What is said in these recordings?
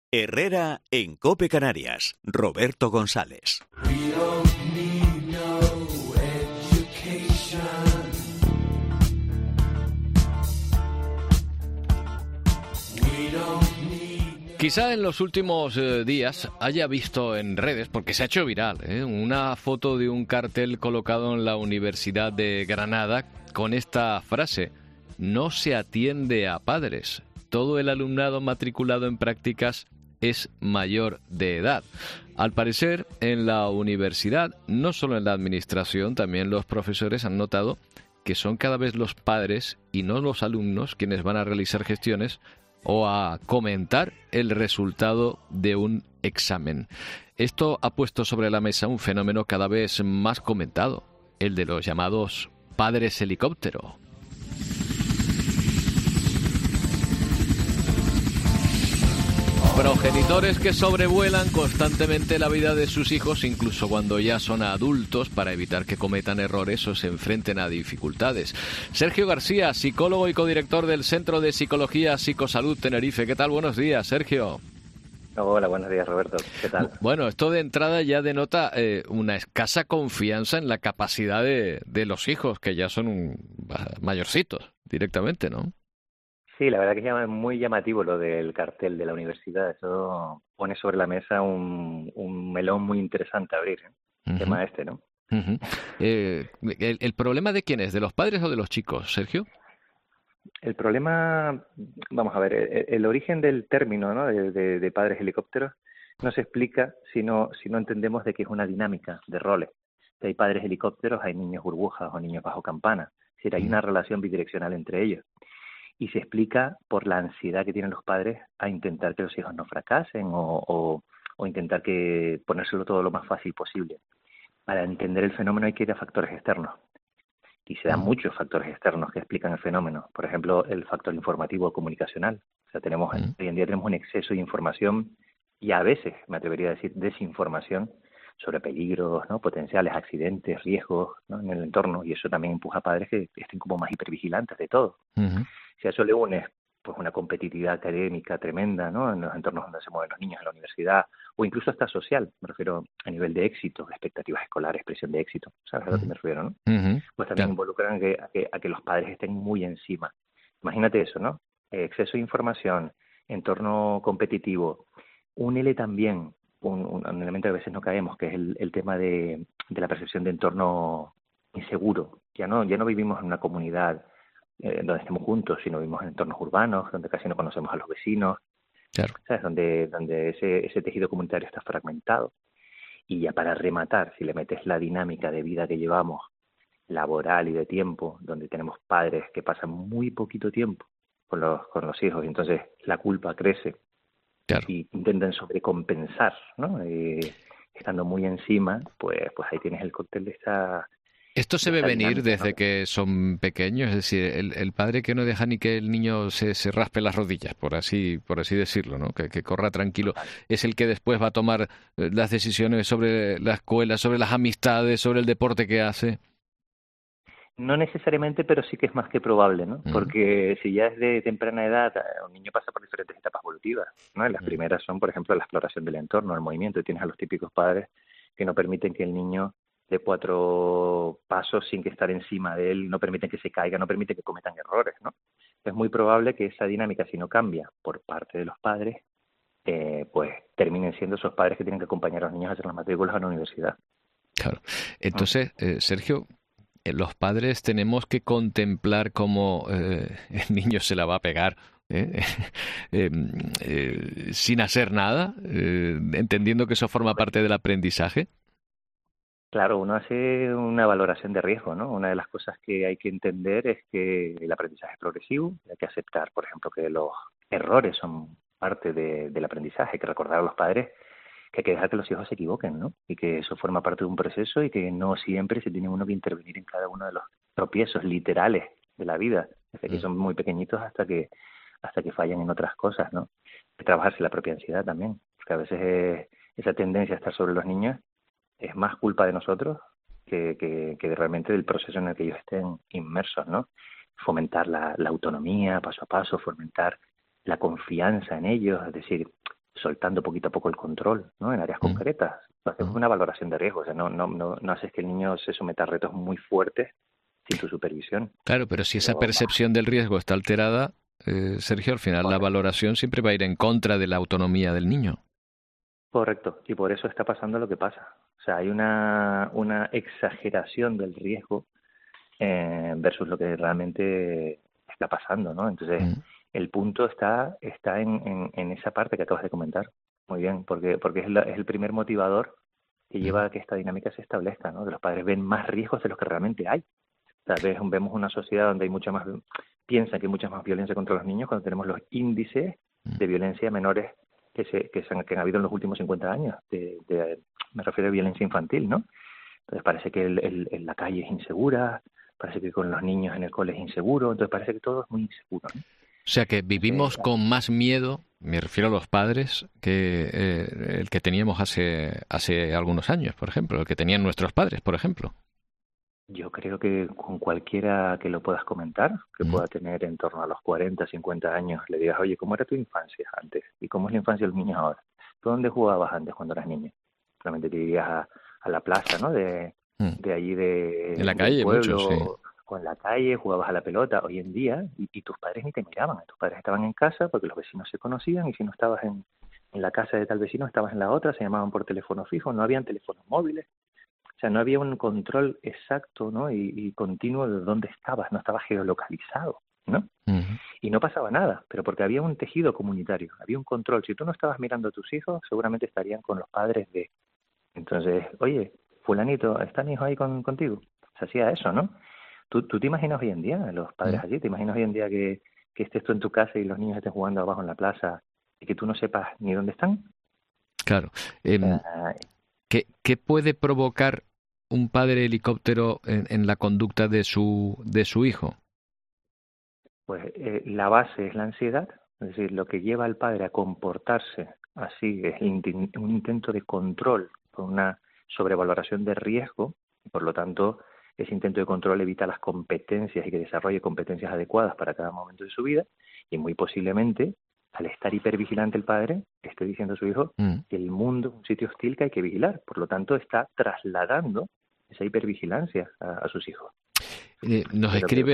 Herrera en COPE Canarias. Roberto González. Quizá en los últimos días haya visto en redes, porque se ha hecho viral, una foto de un cartel colocado en la Universidad de Granada con esta frase: no se atiende a padres, todo el alumnado matriculado en prácticas es mayor de edad. Al parecer, en la universidad, no solo en la administración, también los profesores han notado que son cada vez los padres y no los alumnos quienes van a realizar gestiones o a comentar el resultado de un examen. Esto ha puesto sobre la mesa un fenómeno cada vez más comentado, el de los llamados padres helicóptero. Progenitores que sobrevuelan constantemente la vida de sus hijos, incluso cuando ya son adultos, para evitar que cometan errores o se enfrenten a dificultades. Sergio García, psicólogo y codirector del Centro de Psicología Psicosalud Tenerife. ¿Qué tal? Buenos días, Sergio. Hola, buenos días, Roberto. ¿Qué tal? Bueno, esto de entrada ya denota una escasa confianza en la capacidad de los hijos, que ya son mayorcitos directamente, ¿no? Sí, la verdad que es muy llamativo lo del cartel de la universidad. Eso pone sobre la mesa un melón muy interesante a abrir, el tema este, ¿no? ¿El problema de quién es? ¿De los padres o de los chicos, Sergio? El problema, vamos a ver, el origen del término, ¿no?, de padres helicópteros no se explica si no entendemos de que es una dinámica de roles. Si hay padres helicópteros, hay niños burbujas o niños bajo campana. Es decir, hay una relación bidireccional entre ellos. Y se explica por la ansiedad que tienen los padres a intentar que los hijos no fracasen o intentar que ponérselo todo lo más fácil posible. Para entender el fenómeno hay que ir a factores externos. Y se dan muchos factores externos que explican el fenómeno. Por ejemplo, el factor informativo comunicacional. O sea, hoy en día tenemos un exceso de información y a veces, me atrevería a decir, desinformación sobre peligros, ¿no?, potenciales accidentes, riesgos, ¿no?, en el entorno. Y eso también empuja a padres que estén como más hipervigilantes de todo. Si a eso le unes pues una competitividad académica tremenda, ¿no?, en los entornos donde se mueven los niños en la universidad, o incluso hasta social, me refiero a nivel de éxito, expectativas escolares, presión de éxito, ¿sabes a lo que me refiero, no? Pues también involucran a que los padres estén muy encima. Imagínate eso, ¿no? Exceso de información, entorno competitivo. Únele también un elemento que a veces no caemos, que es el tema de la percepción de entorno inseguro. Ya no vivimos en una comunidad donde estemos juntos, sino vivimos en entornos urbanos, donde casi no conocemos a los vecinos, claro, ¿sabes? Donde ese tejido comunitario está fragmentado. Y ya para rematar, si le metes la dinámica de vida que llevamos, laboral y de tiempo, donde tenemos padres que pasan muy poquito tiempo con los hijos, y entonces la culpa crece, claro, y intentan sobrecompensar, ¿no? Estando muy encima, pues ahí tienes el cóctel de esta... ¿Esto se ve venir dinámica, desde ¿no?, que son pequeños? Es decir, el padre que no deja ni que el niño se raspe las rodillas, por así decirlo, ¿no? Que corra tranquilo, es el que después va a tomar las decisiones sobre la escuela, sobre las amistades, sobre el deporte que hace. No necesariamente, pero sí que es más que probable, ¿no? Porque si ya es de temprana edad, un niño pasa por diferentes etapas evolutivas, ¿no? Y las primeras son, por ejemplo, la exploración del entorno, el movimiento. Y tienes a los típicos padres que no permiten que el niño dé 4 pasos sin que estar encima de él, no permiten que se caiga, no permiten que cometan errores, ¿no? Es muy probable que esa dinámica, si no cambia por parte de los padres, pues terminen siendo esos padres que tienen que acompañar a los niños a hacer las matrículas a la universidad. Claro. Entonces, Sergio, los padres tenemos que contemplar cómo el niño se la va a pegar sin hacer nada, entendiendo que eso forma parte del aprendizaje. Claro, uno hace una valoración de riesgo, ¿no? Una de las cosas que hay que entender es que el aprendizaje es progresivo, hay que aceptar, por ejemplo, que los errores son parte del aprendizaje, hay que recordar a los padres que hay que dejar que los hijos se equivoquen, ¿no? Y que eso forma parte de un proceso y que no siempre se tiene uno que intervenir en cada uno de los tropiezos literales de la vida, desde que son muy pequeñitos hasta que fallan en otras cosas, ¿no? Hay que trabajarse la propia ansiedad también, porque a veces esa tendencia a estar sobre los niños es más culpa de nosotros que realmente del proceso en el que ellos estén inmersos, ¿no? Fomentar la autonomía paso a paso, fomentar la confianza en ellos, es decir, soltando poquito a poco el control, ¿no? En áreas concretas. Hacemos una valoración de riesgo, o sea, no haces que el niño se someta a retos muy fuertes sin tu supervisión. Claro, pero si esa Pero, percepción del riesgo está alterada, Sergio, al final la valoración siempre va a ir en contra de la autonomía del niño. correcto, y por eso está pasando lo que pasa. O sea, hay una exageración del riesgo versus lo que realmente está pasando, ¿no? Entonces, el punto está en esa parte que acabas de comentar. Muy bien, porque es el primer motivador que lleva a que esta dinámica se establezca, ¿no? Que los padres ven más riesgos de los que realmente hay. Tal vez vemos una sociedad donde hay piensa que hay mucha más violencia contra los niños cuando tenemos los índices de violencia menores que han habido en los últimos 50 años. Me refiero a violencia infantil, ¿no? Entonces parece que la calle es insegura, parece que con los niños en el cole es inseguro, entonces parece que todo es muy inseguro, ¿no? O sea que vivimos con más miedo, me refiero a los padres, que el que teníamos hace algunos años, por ejemplo, el que tenían nuestros padres, por ejemplo. Yo creo que con cualquiera que lo puedas comentar, que pueda tener en torno a los 40, 50 años, le digas, oye, ¿cómo era tu infancia antes? ¿Y cómo es la infancia de los niños ahora? ¿Tú dónde jugabas antes cuando eras niño? Solamente te irías a la plaza, ¿no? De allí en la calle, del pueblo, muchos, sí. o en la calle, jugabas a la pelota. Hoy en día, y tus padres ni te miraban, tus padres estaban en casa porque los vecinos se conocían, y si no estabas en la casa de tal vecino, estabas en la otra, se llamaban por teléfono fijo, no habían teléfonos móviles. O sea, no había un control exacto, ¿no? y continuo de dónde estabas, no estabas geolocalizado, ¿no? Y no pasaba nada, pero porque había un tejido comunitario, había un control. Si tú no estabas mirando a tus hijos, seguramente estarían con los padres de... Entonces, oye, fulanito, ¿está mi hijo ahí contigo? Se hacía eso, ¿no? ¿Tú te imaginas hoy en día los padres así? ¿Te imaginas hoy en día que estés tú en tu casa y los niños estén jugando abajo en la plaza y que tú no sepas ni dónde están? Claro. ¿Qué puede provocar un padre helicóptero en la conducta de su hijo? Pues la base es la ansiedad, es decir, lo que lleva al padre a comportarse así es un intento de control con una sobrevaloración de riesgo, y por lo tanto ese intento de control evita las competencias y que desarrolle competencias adecuadas para cada momento de su vida, y muy posiblemente al estar hipervigilante el padre esté diciendo a su hijo que el mundo es un sitio hostil que hay que vigilar, por lo tanto está trasladando esa hipervigilancia a sus hijos. Nos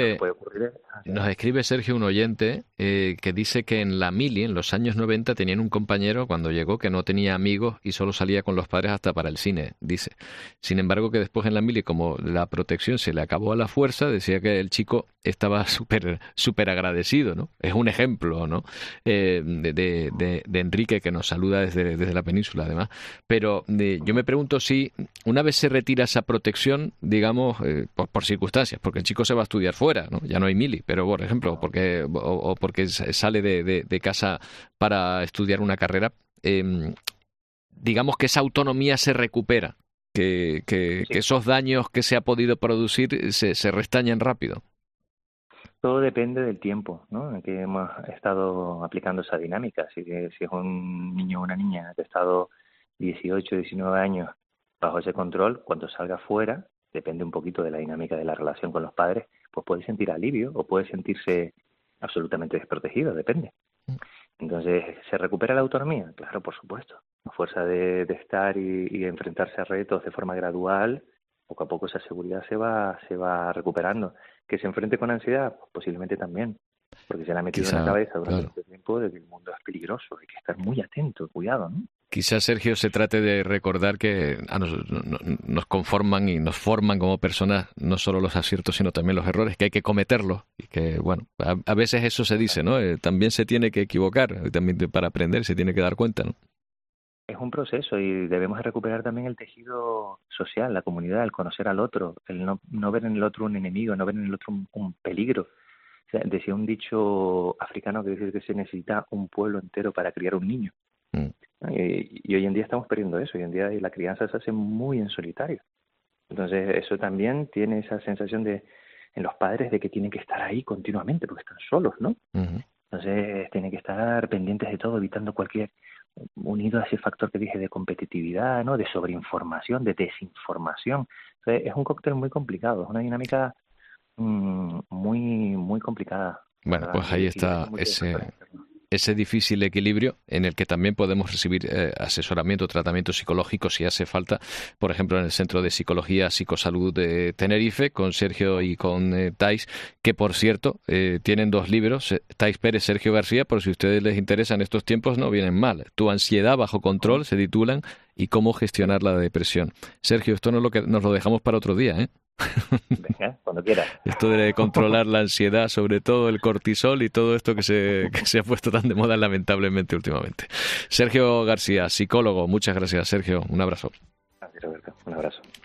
escribe Sergio, un oyente, que dice que en la mili, en los años 90, tenían un compañero cuando llegó que no tenía amigos y solo salía con los padres hasta para el cine, dice. Sin embargo, que después en la mili, como la protección se le acabó a la fuerza, decía que el chico estaba súper agradecido, ¿no? Es un ejemplo, ¿no? De Enrique, que nos saluda desde la península, además. Pero yo me pregunto si una vez se retira esa protección, digamos, por circunstancias, porque el chico se va a estudiar fuera, ¿no? Ya no hay mili, pero por ejemplo, porque sale de casa para estudiar una carrera, digamos que esa autonomía se recupera, que esos daños que se ha podido producir se restañan rápido. Todo depende del tiempo, ¿no?, en que hemos estado aplicando esa dinámica. Si es un niño o una niña que ha estado 18, 19 años bajo ese control, cuando salga fuera, depende un poquito de la dinámica de la relación con los padres, pues puede sentir alivio o puede sentirse absolutamente desprotegido, depende. Entonces, ¿se recupera la autonomía? Claro, por supuesto. A fuerza de estar y enfrentarse a retos de forma gradual, poco a poco esa seguridad se va recuperando. ¿Que se enfrente con ansiedad? Pues posiblemente también, porque se le ha metido en la cabeza durante mucho tiempo de que el mundo es peligroso, hay que estar muy atento, cuidado, ¿no? Quizás, Sergio, se trate de recordar que nos conforman y nos forman como personas no solo los aciertos, sino también los errores, que hay que cometerlos. Y que, bueno, a veces eso se dice, ¿no? También se tiene que equivocar, también para aprender se tiene que dar cuenta, ¿no? Es un proceso y debemos recuperar también el tejido social, la comunidad, el conocer al otro, el no ver en el otro un enemigo, no ver en el otro un peligro. O sea, decía un dicho africano que dice que se necesita un pueblo entero para criar un niño. Y hoy en día estamos perdiendo eso. Hoy en día la crianza se hace muy en solitario. Entonces eso también tiene esa sensación en los padres de que tienen que estar ahí continuamente porque están solos, ¿no? Entonces tienen que estar pendientes de todo, evitando unido a ese factor que dije de competitividad, ¿no?, de sobreinformación, de desinformación. Entonces es un cóctel muy complicado, es una dinámica muy muy complicada. Bueno, pues ahí está ese difícil equilibrio en el que también podemos recibir asesoramiento, tratamiento psicológico si hace falta, por ejemplo en el Centro de Psicología Psicosalud de Tenerife, con Sergio y con Thais, que por cierto tienen 2 libros, Thais Pérez, Sergio García, por si a ustedes les interesa en estos tiempos, no vienen mal. Tu ansiedad bajo control se titulan, y cómo gestionar la depresión. Sergio, esto nos lo dejamos para otro día, ¿eh? Venga, cuando quieras. Esto de controlar la ansiedad, sobre todo el cortisol y todo esto que se ha puesto tan de moda lamentablemente últimamente. Sergio García, psicólogo, muchas gracias, Sergio. Un abrazo. Gracias, Roberto. Un abrazo.